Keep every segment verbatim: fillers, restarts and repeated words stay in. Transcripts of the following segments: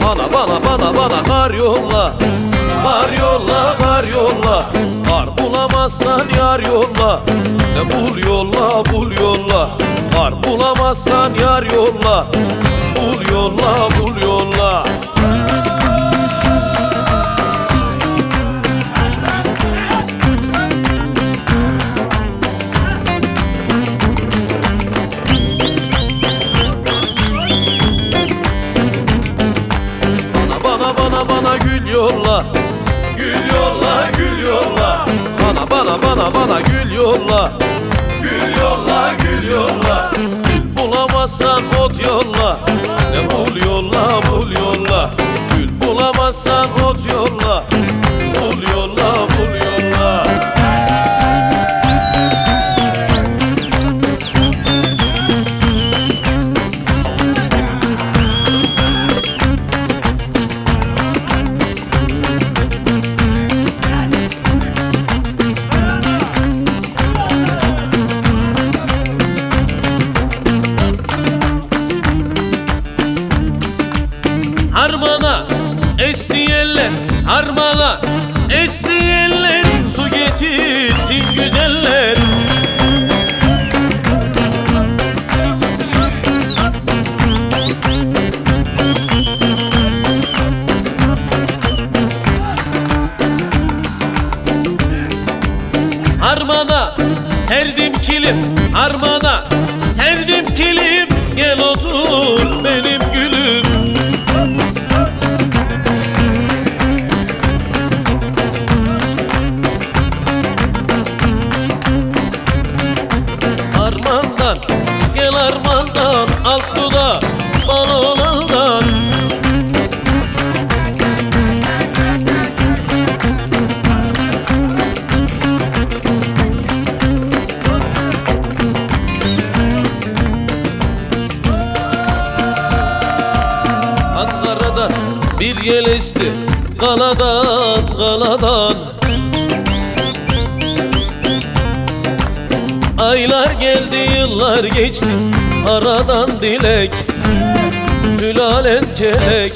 Bana bana bana bana kar yolla, kar yolla, kar yolla. Kar bulamazsan yar yolla, ne bul yolla, bul yolla. Kar bulamazsan yar yolla, bul yolla, bul yolla. Bana bana bana gül yolla, gül yolla, gül yolla. Bana bana bana bana gül yolla, gül yolla, gül yolla. Gül bulamazsan ot yolla, ne bul yolla, bul yolla. Gül bulamazsan ot yolla, bul yolla, bul yolla. Harmana esti eller, harmana esti eller. Su getirsin güzeller. Harmana serdim kilim, harmana serdim kilim. Gel otur benim gülüm. Armandan, gel armandan, alt duda balonandan. Ankara'dan bir yel esti, kanadan, kanadan. Aylar geldi, yıllar geçti, aradan dilek, sülalen kelek.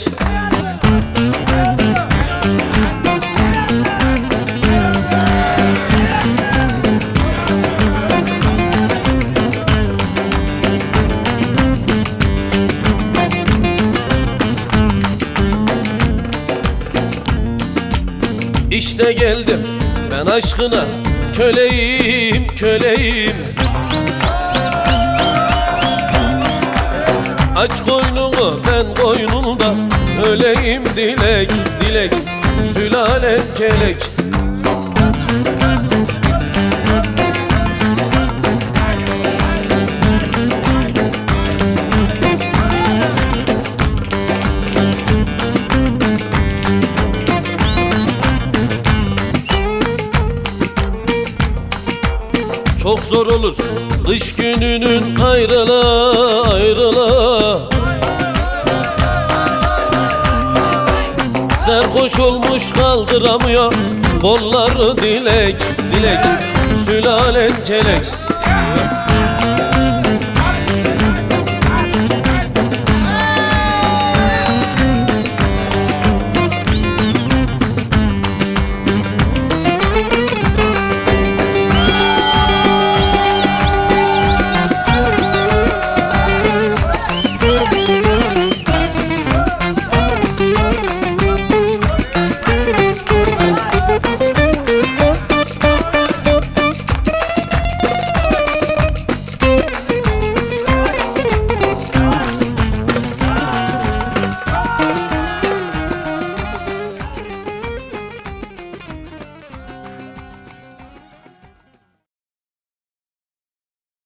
İşte geldim ben aşkına, köleyim, köleyim. Aç koynunu ben koynunda, öleyim dilek, dilek, sülalen kelek. Çok zor olur kış gününün ayrıla, ayrıla. Serhoş olmuş kaldıramıyor kolları dilek, dilek, sülalen kelek.